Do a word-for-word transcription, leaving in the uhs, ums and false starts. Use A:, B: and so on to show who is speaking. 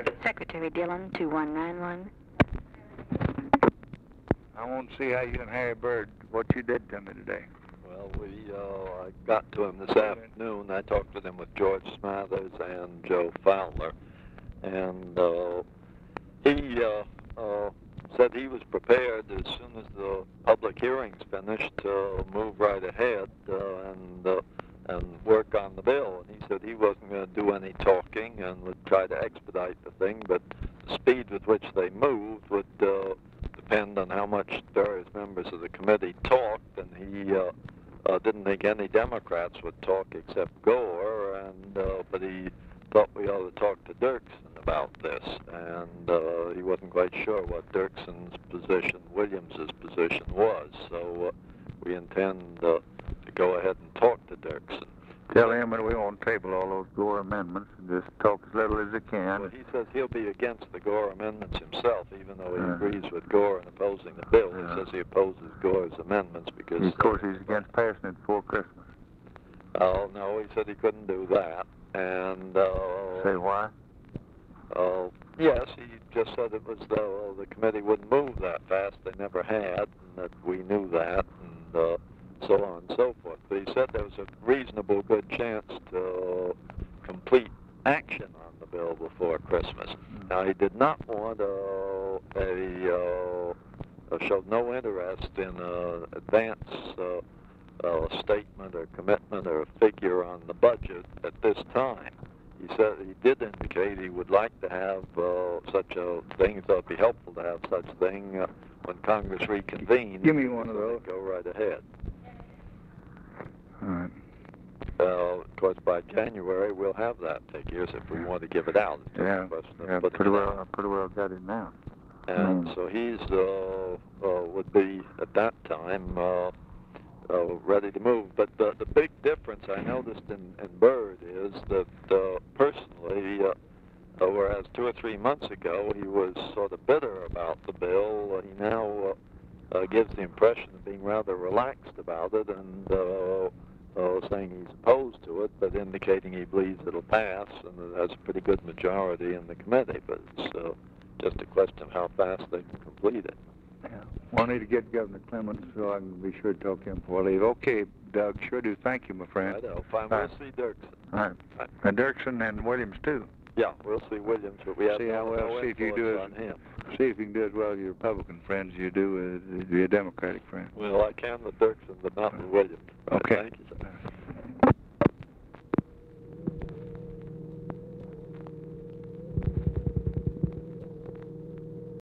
A: Secretary Dillon, two one nine one.
B: I want to see how you and Harry Byrd, what you did to me today.
C: Well, we, uh, I got to him this afternoon. I talked with him with George Smathers and Joe Fowler. And uh, he uh, uh, said he was prepared as soon as the public hearing's finished to move right ahead uh, and uh, and work on the bill. And he said he wasn't going to do any talking and would try to expedite the thing, but the speed with which they moved would uh, depend on how much various members of the committee talked. And he uh, uh, didn't think any Democrats would talk except Gore, and uh, but he thought we ought to talk to Dirksen about this, and uh, he wasn't quite sure what Dirksen's position, Williams's position was. So uh, we intend uh, to go ahead and talk to Dirksen.
B: Tell him that we won't table all those Gore amendments and just talk as little as he can.
C: Well, he says he'll be against the Gore amendments himself, even though he
B: Uh,
C: agrees with Gore in opposing the bill.
B: Uh,
C: He says he opposes Gore's amendments because...
B: Of course, he's against passing it before Christmas.
C: Oh, no, he said he couldn't do that. And... Uh,
B: Say why?
C: Uh, yes, he just said it was though uh, the committee wouldn't move that fast. They never had, and that we knew that, and uh, so on and so forth. But he said there was a reasonable good chance to complete action on the bill before Christmas. Now, he did not want uh, a, uh, uh, showed no interest in an advance uh, uh, statement or commitment or figure on the budget at this time. He said he did indicate he would like to have uh, such a thing. He thought it would be helpful to have such a thing uh, when Congress reconvenes.
B: Give me one of those.
C: Go right ahead.
B: All right.
C: Uh, of course, by January we'll have that figures if we want to give it out. It's
B: Yeah,
C: a question of
B: yeah
C: putting
B: pretty
C: it
B: well,
C: out.
B: I pretty well got it now.
C: And
B: Mm.
C: so he's uh, uh, would be at that time uh, uh, ready to move. But the the big difference I noticed in, in Byrd is that uh, personally, uh, uh, whereas two or three months ago he was sort of bitter about the bill, uh, he now uh, uh, gives the impression of being rather relaxed about it and uh, uh, saying he's opposed to it, but indicating he believes it'll pass and it has a pretty good majority in the committee. But it's uh, just a question of how fast they can complete it.
B: Yeah. Well, I need to get Governor Clements so I can be sure to talk to him before I leave. Okay, Doug, sure do. Thank you, my friend.
C: I know. Fine.
B: All
C: We'll
B: right.
C: see Dirksen.
B: All right. And Dirksen and Williams, too.
C: Yeah, we'll see Williams, but we have
B: See
C: no,
B: how well,
C: no
B: see if you do
C: influence
B: it.
C: on him.
B: See if you can do as well with your Republican friends as you do with your Democratic friends.
C: Well, I can with Dirksen, but not with Williams.
B: Okay.
C: Thank you, sir.